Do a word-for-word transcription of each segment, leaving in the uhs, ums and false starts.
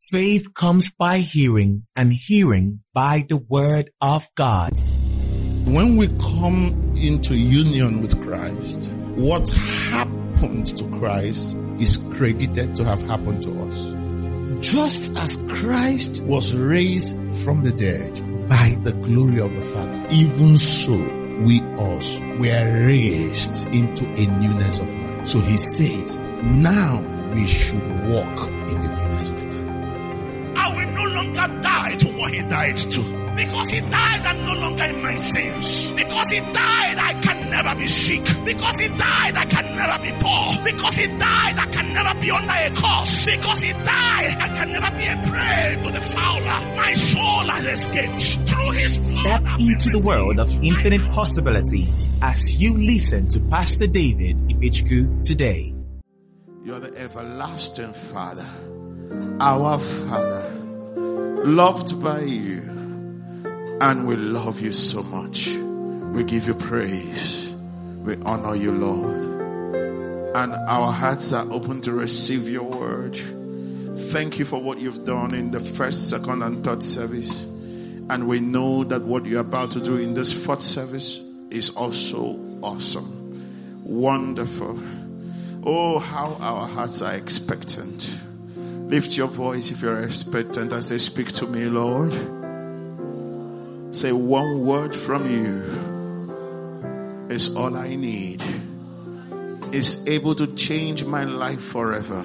Faith comes by hearing, and hearing by the word of God. When we come into union with Christ, what happened to Christ is credited to have happened to us. Just as Christ was raised from the dead by the glory of the Father, even so we also were raised into a newness of life. So he says, now we should walk in the newness of life. I will no longer die to what he died to. Because he died, I'm no longer in my sins. Because he died, I can never be sick. Because he died, I can never be poor. Because he died, I can never be under a curse. Because he died, I can never be a prey to the fowler. My soul has escaped through his blood. Step into the world of infinite possibilities as you listen to Pastor David Ifichku today. You're the everlasting Father, our Father, loved by you. And we love you so much. We give you praise. We honor you, Lord. And our hearts are open to receive your word. Thank you for what you've done in the first, second, and third service. And we know that what you're about to do in this fourth service is also awesome. Wonderful. Oh, how our hearts are expectant. Lift your voice if you're expectant and say, speak to me, Lord. Say, one word from you is all I need. It's able to change my life forever.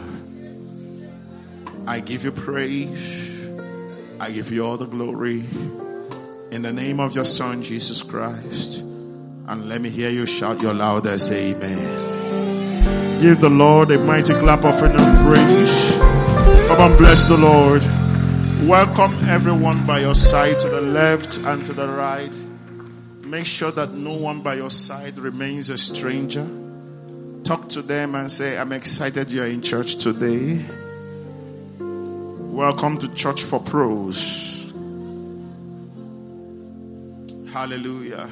I give you praise. I give you all the glory. In the name of your Son, Jesus Christ. And let me hear you shout your loudest amen. Give the Lord a mighty clap of praise. Come and bless the Lord. Welcome everyone by your side to the left and to the right. Make sure that no one by your side remains a stranger. Talk to them and say, I'm excited you're in church today. Welcome to Church for Pros. Hallelujah.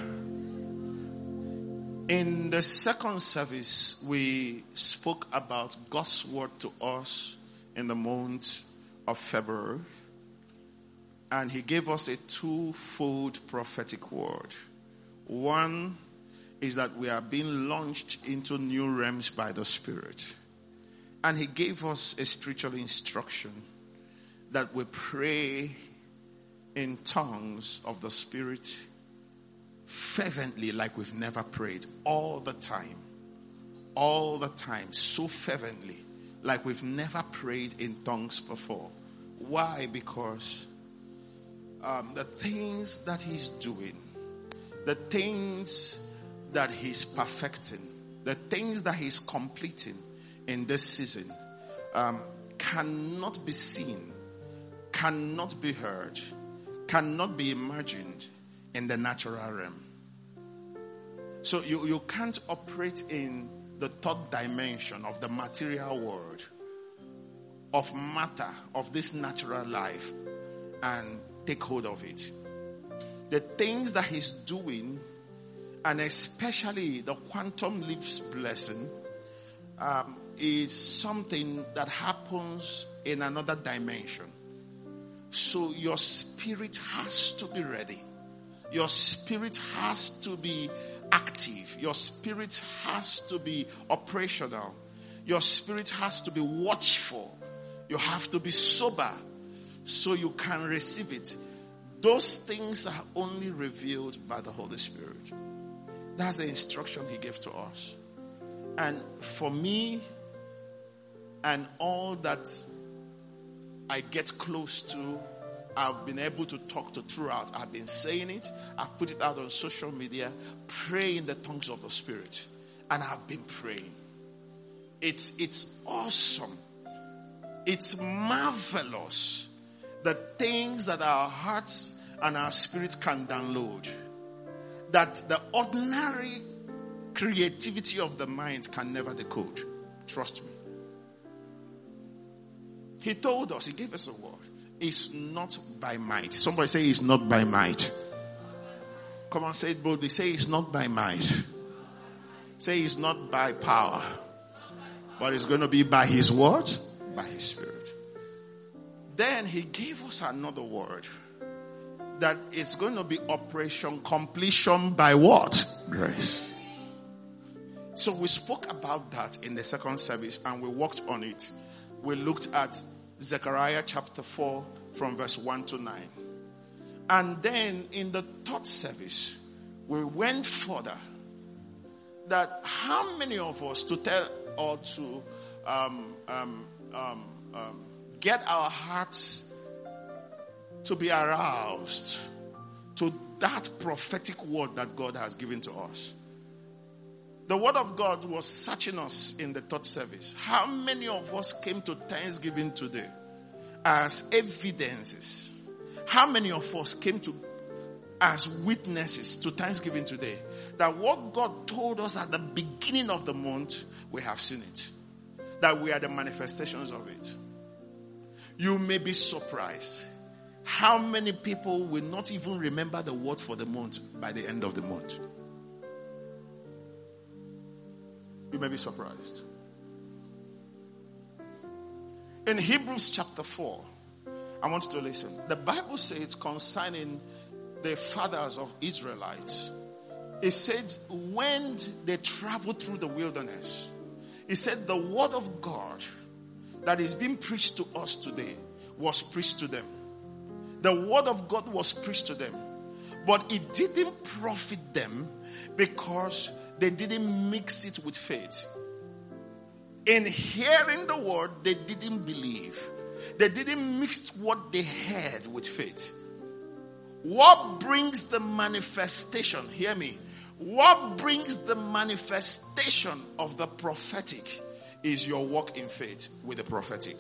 In the second service, we spoke about God's word to us in the month of February. And he gave us a twofold prophetic word. One is that we are being launched into new realms by the Spirit. And he gave us a spiritual instruction that we pray in tongues of the Spirit fervently like we've never prayed. All the time. All the time. So fervently like we've never prayed in tongues before. Why? Because Um, the things that he's doing, the things that he's perfecting, the things that he's completing in this season um, cannot be seen, cannot be heard, cannot be imagined in the natural realm. So you, you can't operate in the third dimension of the material world, of matter, of this natural life, and take hold of it. The things that he's doing, and especially the quantum leaps blessing, um, is something that happens in another dimension. So your spirit has to be ready. Your spirit has to be active. Your spirit has to be operational. Your spirit has to be watchful. You have to be sober, so you can receive it. Those things are only revealed by the Holy Spirit. That's the instruction he gave to us. And for me, and all that I get close to, I've been able to talk to throughout. I've been saying it. I've put it out on social media. Pray in the tongues of the Spirit. And I've been praying. It's, it's awesome. It's marvelous. The things that our hearts and our spirit can download, that the ordinary creativity of the mind can never decode. Trust me. He told us, he gave us a word. It's not by might. Somebody say it's not by might. Come on, say it boldly. Say it's not by might. Say it's not by power. But it's going to be by his word, by his Spirit. Then he gave us another word. That it's going to be operation completion by what? Grace. So we spoke about that in the second service and we worked on it. We looked at Zechariah chapter four from verse one to nine. And then in the third service, we went further. That how many of us to tell or to um, um, um, um, get our hearts to be aroused to that prophetic word that God has given to us. The word of God was searching us in the third service. How many of us came to Thanksgiving today as evidences? How many of us came to as witnesses to Thanksgiving today? That what God told us at the beginning of the month, we have seen it. That we are the manifestations of it. You may be surprised how many people will not even remember the word for the month by the end of the month. You may be surprised. In Hebrews chapter four, I want you to listen. The Bible says concerning the fathers of Israelites, it said when they traveled through the wilderness, it said the word of God that is being preached to us today was preached to them. The word of God was preached to them. But it didn't profit them because they didn't mix it with faith. In hearing the word, they didn't believe. They didn't mix what they heard with faith. What brings the manifestation? Hear me. What brings the manifestation of the prophetic is your walk in faith with the prophetic.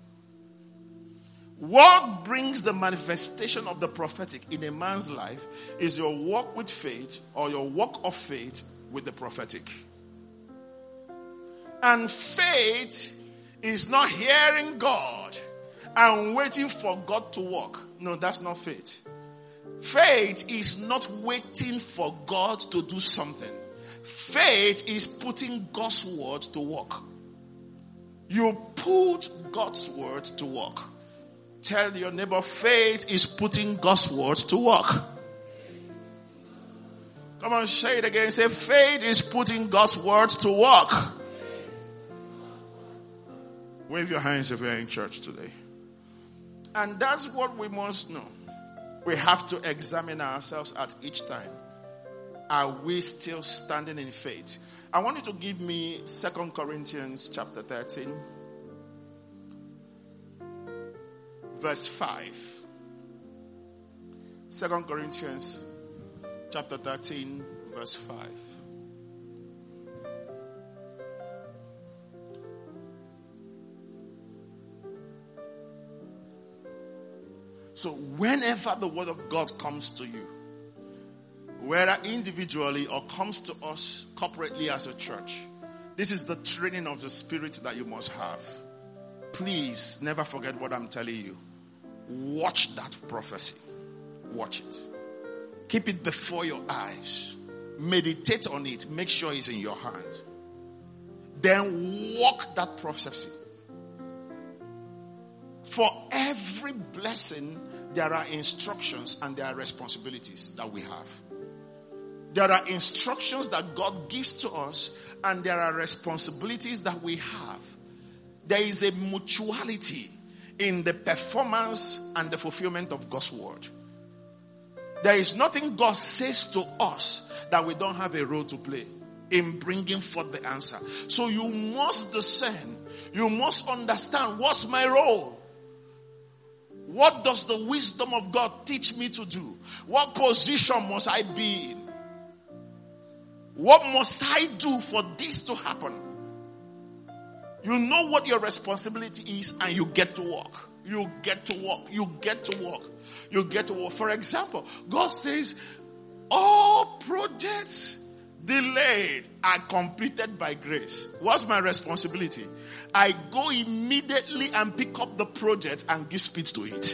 What brings the manifestation of the prophetic in a man's life is your walk with faith or your walk of faith with the prophetic. And faith is not hearing God and waiting for God to work. No, that's not faith. Faith is not waiting for God to do something. Faith is putting God's word to work. You put God's word to work. Tell your neighbor, faith is putting God's word to work. Come on, say it again. Say, faith is putting God's word to work. Wave your hands if you're in church today. And that's what we must know. We have to examine ourselves at each time. Are we still standing in faith? I want you to give me Second Corinthians chapter thirteen. Verse five. Second Corinthians chapter thirteen, verse five. So whenever the word of God comes to you, whether individually or comes to us corporately as a church, this is the training of the Spirit that you must have. Please never forget what I'm telling you. Watch that prophecy. Watch it. Keep it before your eyes. Meditate on it. Make sure it's in your hand. Then walk that prophecy. For every blessing, there are instructions and there are responsibilities that we have. There are instructions that God gives to us and there are responsibilities that we have. There is a mutuality in the performance and the fulfillment of God's word. There is nothing God says to us that we don't have a role to play in bringing forth the answer. So you must discern. You must understand, what's my role? What does the wisdom of God teach me to do? What position must I be in? What must I do for this to happen? You know what your responsibility is and you get to work. You get to work. You get to work. You get to work. For example, God says, all projects delayed are completed by grace. What's my responsibility? I go immediately and pick up the project and give speed to it.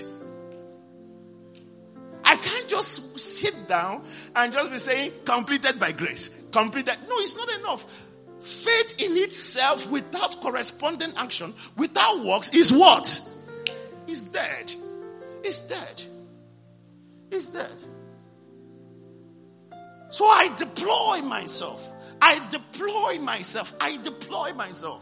I can't just sit down and just be saying, completed by grace. Completed. No, it's not enough. Faith in itself without corresponding action, without works, is what? It's dead. It's dead. It's dead. So I deploy myself. I deploy myself. I deploy myself.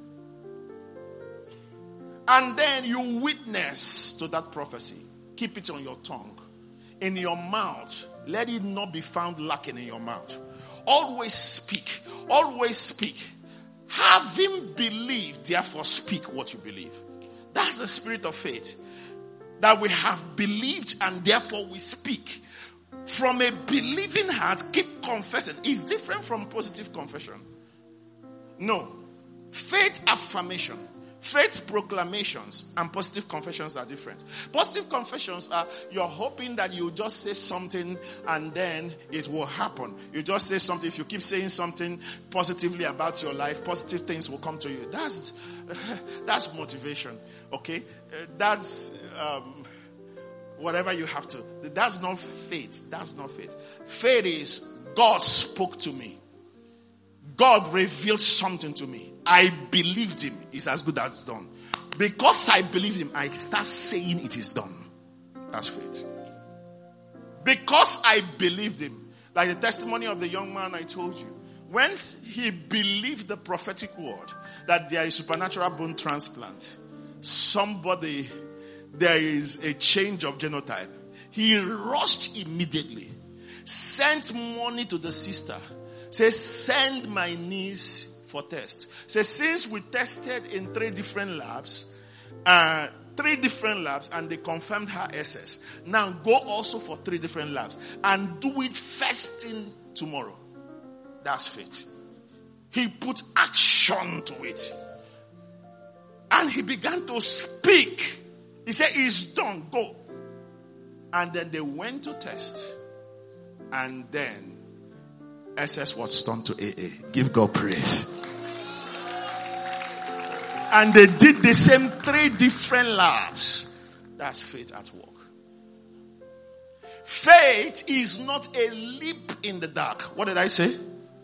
And then you witness to that prophecy. Keep it on your tongue. In your mouth. Let it not be found lacking in your mouth. Always speak. Always speak. Having believed, therefore speak what you believe. That's the spirit of faith. That we have believed and therefore we speak. From a believing heart, keep confessing. It's different from positive confession. No. Faith affirmation, faith proclamations, and positive confessions are different. Positive confessions are you're hoping that you just say something and then it will happen. You just say something. If you keep saying something positively about your life, positive things will come to you. That's that's motivation. Okay? That's um, whatever you have to. That's not faith. That's not faith. Faith is God spoke to me. God revealed something to me. I believed him. It's as good as done. Because I believed him, I start saying it is done. That's faith. Because I believed him. Like the testimony of the young man I told you. When he believed the prophetic word that there is supernatural bone transplant, somebody, there is a change of genotype. He rushed immediately. Sent money to the sister. Says, send my niece for test. Says, since we tested in three different labs, uh, three different labs, and they confirmed her S S. Now go also for three different labs and do it first thing tomorrow. That's faith. He put action to it. And he began to speak. He said, it's done, go. And then they went to test. And then S S was turned to A A. Give God praise. And they did the same three different labs. That's faith at work. Faith is not a leap in the dark. What did I say?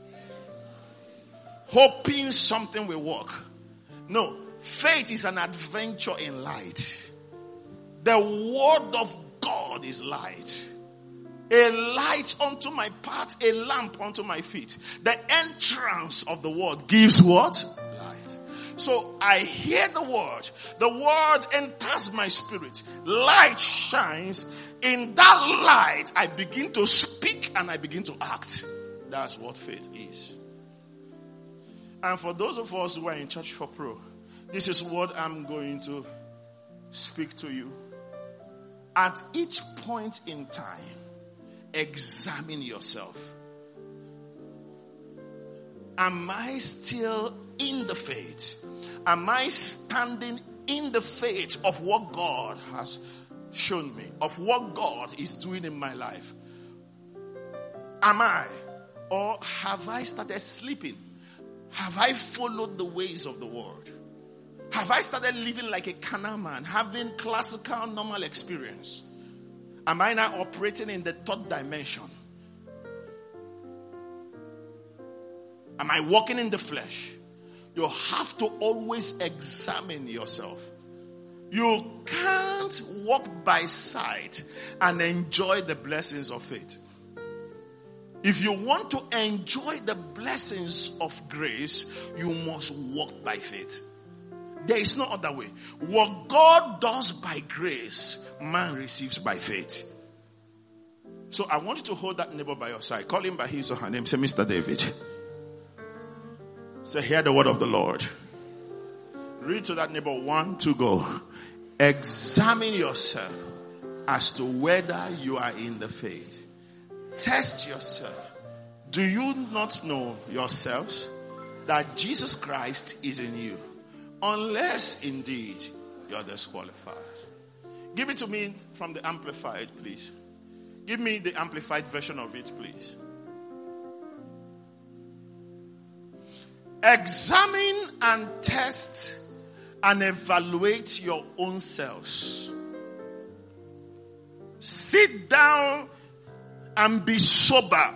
Hoping something will work. No. Faith is an adventure in light. The word of God is light. A light unto my path, a lamp unto my feet. The entrance of the word gives what? Light. So I hear the word. The word enters my spirit. Light shines. In that light, I begin to speak and I begin to act. That's what faith is. And for those of us who are in Church for Pro, this is what I'm going to speak to you. At each point in time, examine yourself. Am I still in the faith? Am I standing in the faith of what God has shown me? Of what God is doing in my life? Am I? Or have I started sleeping? Have I followed the ways of the world? Have I started living like a carnal man, having classical normal experience? Am I now operating in the third dimension? Am I walking in the flesh? You have to always examine yourself. You can't walk by sight and enjoy the blessings of faith. If you want to enjoy the blessings of grace, you must walk by faith. There is no other way. What God does by grace, man receives by faith. So I want you to hold that neighbor by your side. Call him by his or her name. Say, Mister David. Say, hear the word of the Lord. Read to that neighbor. One, two, go. Examine yourself as to whether you are in the faith. Test yourself. Do you not know yourselves that Jesus Christ is in you? Unless indeed you're disqualified. Give it to me from the Amplified, please. Give me the Amplified version of it, please. Examine and test and evaluate your own selves. Sit down and be sober.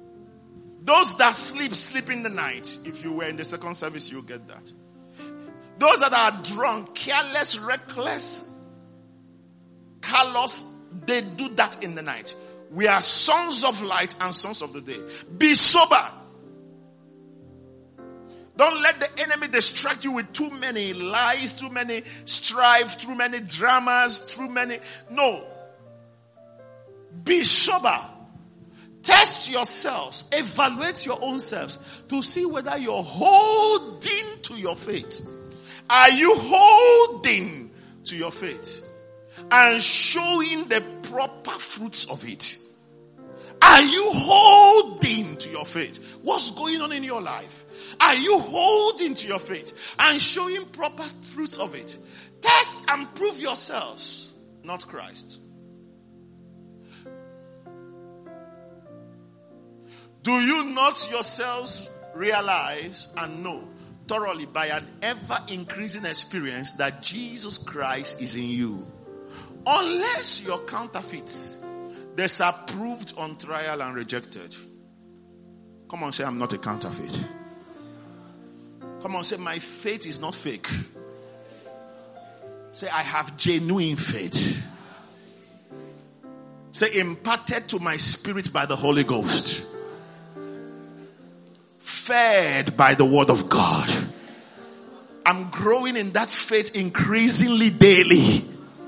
Those that sleep, sleep in the night. If you were in the second service, you'll get that. Those that are drunk, careless, reckless, callous, they do that in the night. We are sons of light and sons of the day. Be sober. Don't let the enemy distract you with too many lies, too many strife, too many dramas, too many. No. Be sober. Test yourselves. Evaluate your own selves to see whether you're holding to your faith. Are you holding to your faith and showing the proper fruits of it? Are you holding to your faith? What's going on in your life? Are you holding to your faith and showing proper fruits of it? Test and prove yourselves, not Christ. Do you not yourselves realize and know thoroughly by an ever-increasing experience that Jesus Christ is in you? Unless your counterfeits, disapproved on trial and rejected. Come on, say, I'm not a counterfeit. Come on, say, my faith is not fake. Say, I have genuine faith. Say, imparted to my spirit by the Holy Ghost. Fed by the word of God. I'm growing in that faith increasingly daily.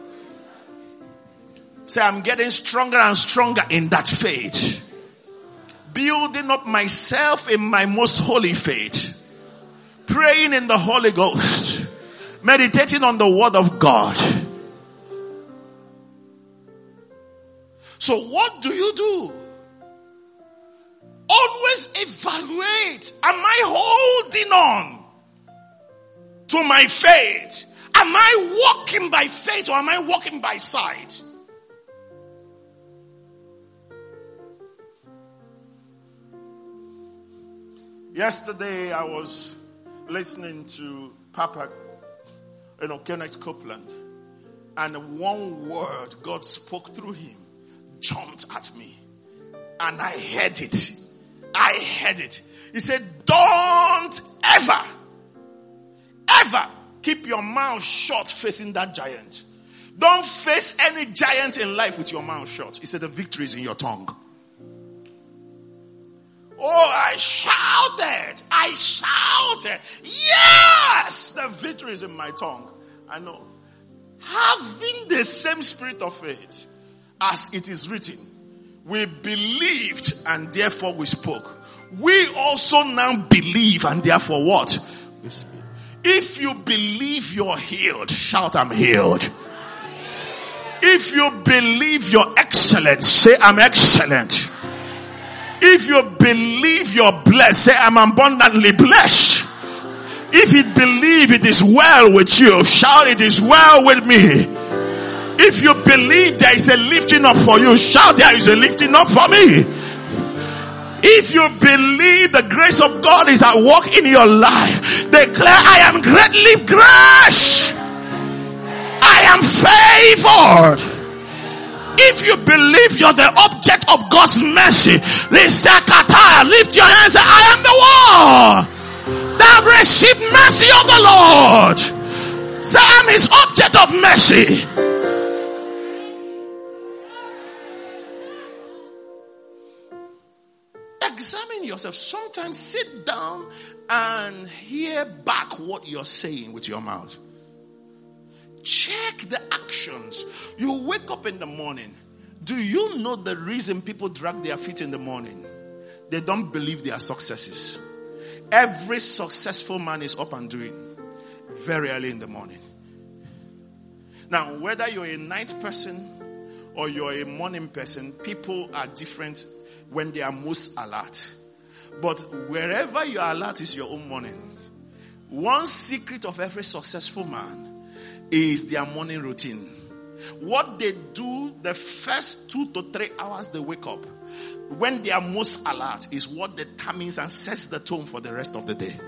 Say, I'm getting stronger and stronger in that faith. Building up myself in my most holy faith. Praying in the Holy Ghost. Meditating on the word of God. So what do you do? Always evaluate. Am I holding on to my faith? Am I walking by faith or am I walking by sight? Yesterday I was listening to Papa, you know, Kenneth Copeland, and one word God spoke through him jumped at me, and I heard it. I heard it. He said, don't ever, ever keep your mouth shut facing that giant. Don't face any giant in life with your mouth shut. He said, the victory is in your tongue. Oh, I shouted. I shouted. Yes! The victory is in my tongue. I know. Having the same spirit of faith as it is written, we believed and therefore we spoke. We also now believe and therefore what? We speak. If you believe you're healed, shout, I'm healed. If you believe you're excellent, say, I'm excellent. If you believe you're blessed, say, I'm abundantly blessed. If you believe it is well with you, shout, it is well with me. If you believe there is a lifting up for you, shout, there is a lifting up for me. If you believe the grace of God is at work in your life, declare, I am greatly graced. I am favored. If you believe you're the object of God's mercy, lift your hands and say, I am the one that received mercy of the Lord. Say, I'm his object of mercy. Examine yourself. Sometimes sit down and hear back what you're saying with your mouth. Check the actions. You wake up in the morning. Do you know the reason people drag their feet in the morning? They don't believe their successes. Every successful man is up and doing very early in the morning. Now, whether you're a night person or you're a morning person, people are different when they are most alert. But wherever your alert is your own morning. One secret of every successful man is their morning routine. What they do the first two to three hours they wake up, when they are most alert, is what determines and sets the tone for the rest of the day.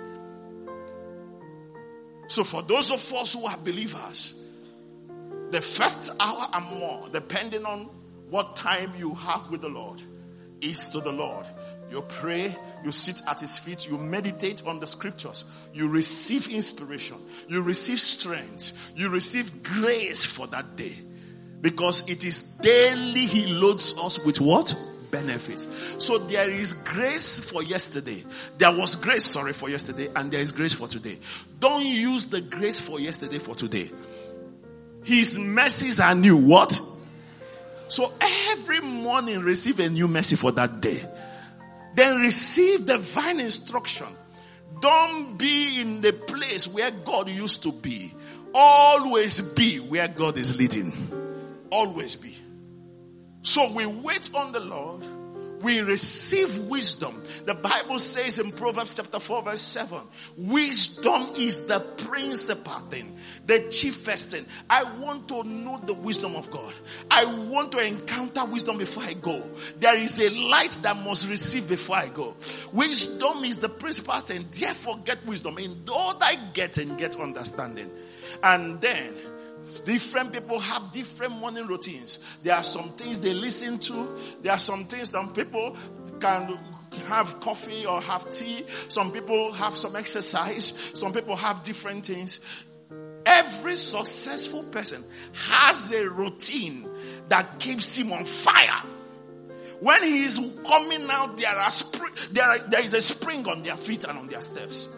So for those of us who are believers, the first hour and more, depending on what time you have with the Lord, is to the Lord. You pray, you sit at his feet, you meditate on the scriptures, you receive inspiration, you receive strength, you receive grace for that day. Because it is daily he loads us with what? Benefits. So there is grace for yesterday. There was grace, sorry, for yesterday, and there is grace for today. Don't use the grace for yesterday for today. His mercies are new. What? So every morning receive a new mercy for that day. Then receive divine instruction. Don't be in the place where God used to be. Always be where God is leading. Always be. So we wait on the Lord. We receive wisdom. The Bible says in Proverbs chapter four verse seven, wisdom is the principal thing, the chiefest thing. I want to know the wisdom of God. I want to encounter wisdom before I go. There is a light that must receive before I go. Wisdom is the principal thing. Therefore get wisdom. In all thy getting, get understanding. And then different people have different morning routines. There are some things they listen to. There are some things that people can have coffee or have tea. Some people have some exercise. Some people have different things. Every successful person has a routine that keeps him on fire. When he is coming out, there are spring, there, are, there is a spring on their feet and on their steps.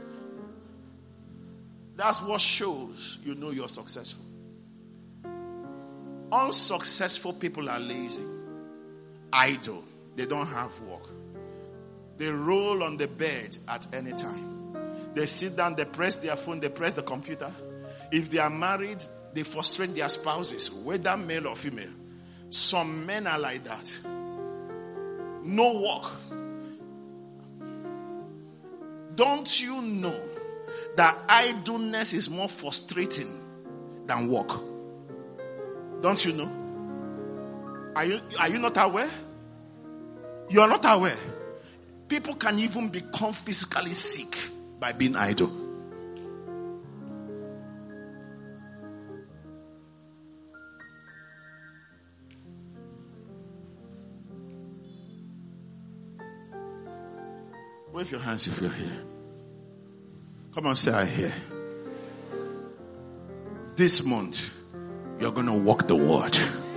That's what shows you know you're successful. Unsuccessful people are lazy, idle. They don't have work. They roll on the bed at any time. They sit down, they press their phone, they press the computer. If they are married, they frustrate their spouses, whether male or female. Some men are like that. No work. Don't you know that idleness is more frustrating than work? Don't you know? Are you, are you not aware? You are not aware. People can even become physically sick by being idle. Wave your hands if you're here. Come on, say I hear. This month, you're going to walk the word.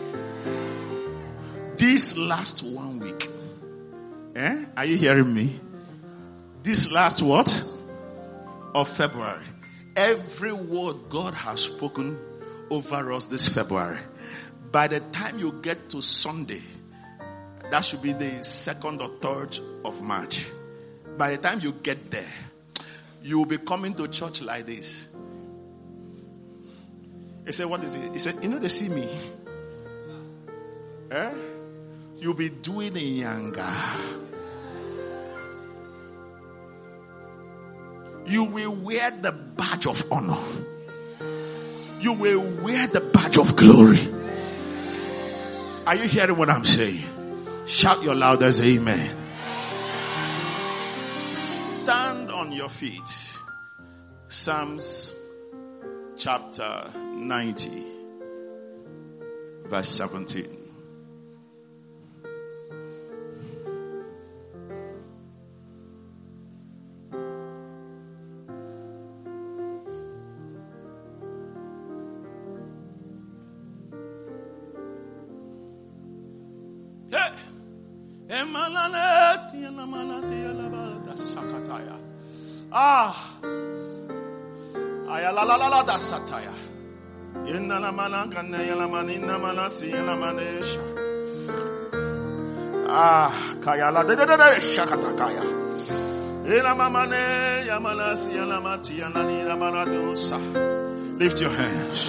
This last one week. Eh? Are you hearing me? This last what? Of February. Every word God has spoken over us this February. By the time you get to Sunday, that should be the second or third of March. By the time you get there, you will be coming to church like this. He said, what is it? He said, you know they see me. Eh? You'll be doing a yanga. You will wear the badge of honor. You will wear the badge of glory. Are you hearing what I'm saying? Shout your loudest amen. Stand on your feet. Psalms chapter ninety, verse seventeen. Ah, ayalalalala da sataya. Inna malangana yalamanina manasi yalamanesha. Ah, kayala de de de shakatakaya. Ina mamane yamanasi yalamati yananina manadosa. Lift your hands.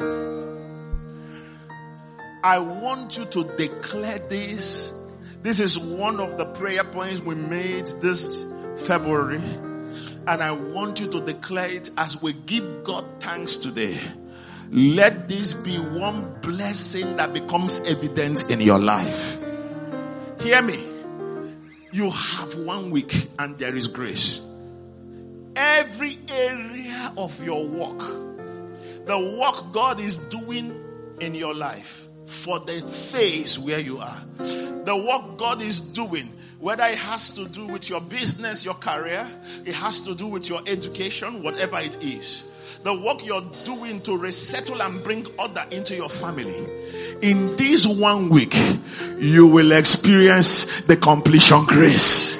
I want you to declare this. This is one of the prayer points we made this February. And I want you to declare it as we give God thanks today. Let this be one blessing that becomes evident in your life. Hear me. You have one week and there is grace. Every area of your work, the work God is doing in your life, for the phase where you are, the work God is doing Whether it has to do with your business, your career, it has to do with your education, whatever it is. The work you're doing to resettle and bring order into your family. In this one week, you will experience the completion grace.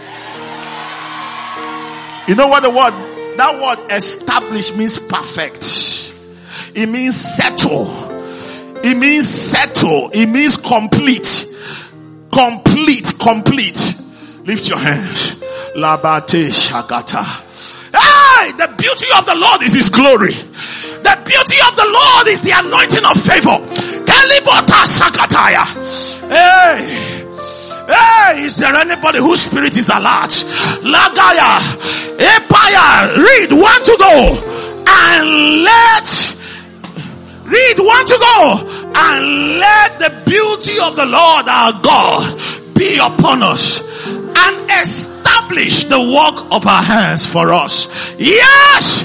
You know what the word, that word establish means perfect. It means settle. It means settle. It means complete. Complete, complete. Lift your hands. Labate shagata. Hey, the beauty of the Lord is His glory. The beauty of the Lord is the anointing of favor. Kalibota sakataya. Hey. Hey, is there anybody whose spirit is alert? Lagaya. Empire. Read one to go. And let Read one to go. And let the beauty of the Lord our God be upon us. And establish the work of our hands for us. Yes.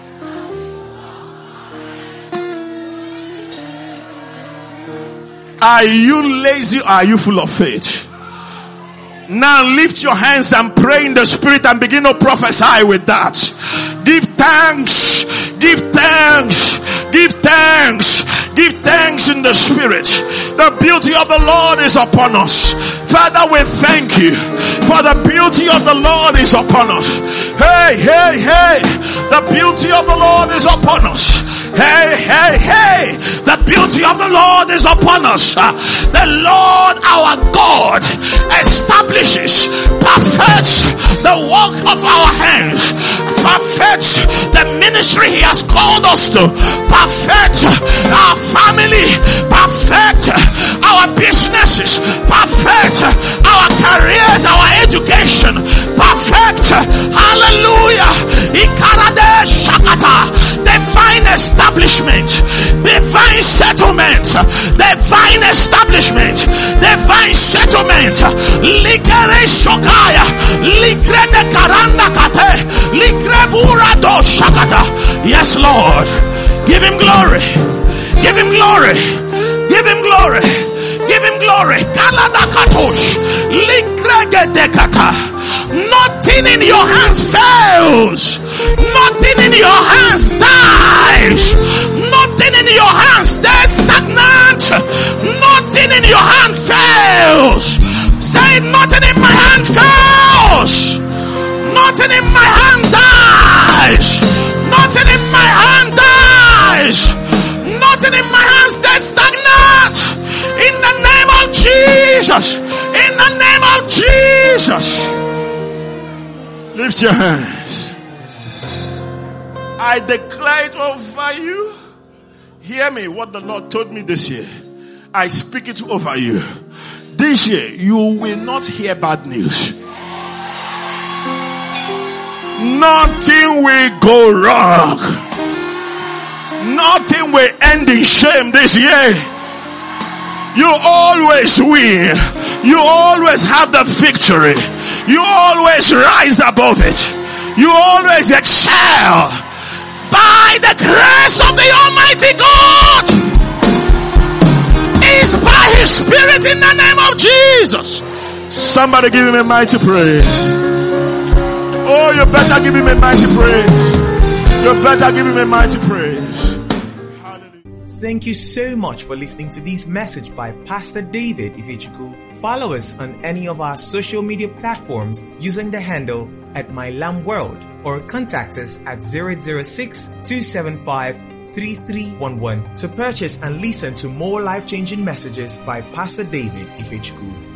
Are you lazy or are you full of faith? Now lift your hands and pray in the spirit and begin to prophesy with that. Give thanks. Give thanks. Give thanks. Give thanks in the spirit. The beauty of the Lord is upon us. Father, we thank you for the beauty of the Lord is upon us. Hey, hey, hey. The beauty of the Lord is upon us. Hey, hey, hey. The beauty of the Lord is upon us. The Lord our God establishes, perfects the work of our hands, perfects the ministry He has called us to, perfect our family, perfect our businesses, perfect our careers, our education, perfect, hallelujah, Ikarade Shakata, divine establishment, divine settlement, divine establishment, divine settlement, Ligere Shokaya, Ligre de Karanda Kate, Ligre Burado Shakata. Yes, Lord, give Him glory, give Him glory, give Him glory, give Him glory. Kalada Katosh, Ligre de Kata. Nothing in your hands fails. Nothing in your hands dies. Nothing in your hands stays stagnant. Nothing in your hand fails. Say, nothing in my hand fails. Nothing in my hand dies. Nothing in my hand dies. Nothing in my hand stays stagnant. In the name of Jesus. In the name of Jesus. Lift your hands. I declare it over you. Hear me, what the Lord told me this year. I speak it over you. This year, you will not hear bad news. Nothing will go wrong. Nothing will end in shame this year. You always win. You always have the victory. You always rise above it. You always excel. By the grace of the Almighty God. It's by His Spirit in the name of Jesus. Somebody give Him a mighty praise. Oh, you better give Him a mighty praise. You better give Him a mighty praise. Thank you so much for listening to this message by Pastor David Ifechukwu. Follow us on any of our social media platforms using the handle at MyLambWorld or contact us at zero zero six, two seven five, three three one one to purchase and listen to more life-changing messages by Pastor David Ifechukwu.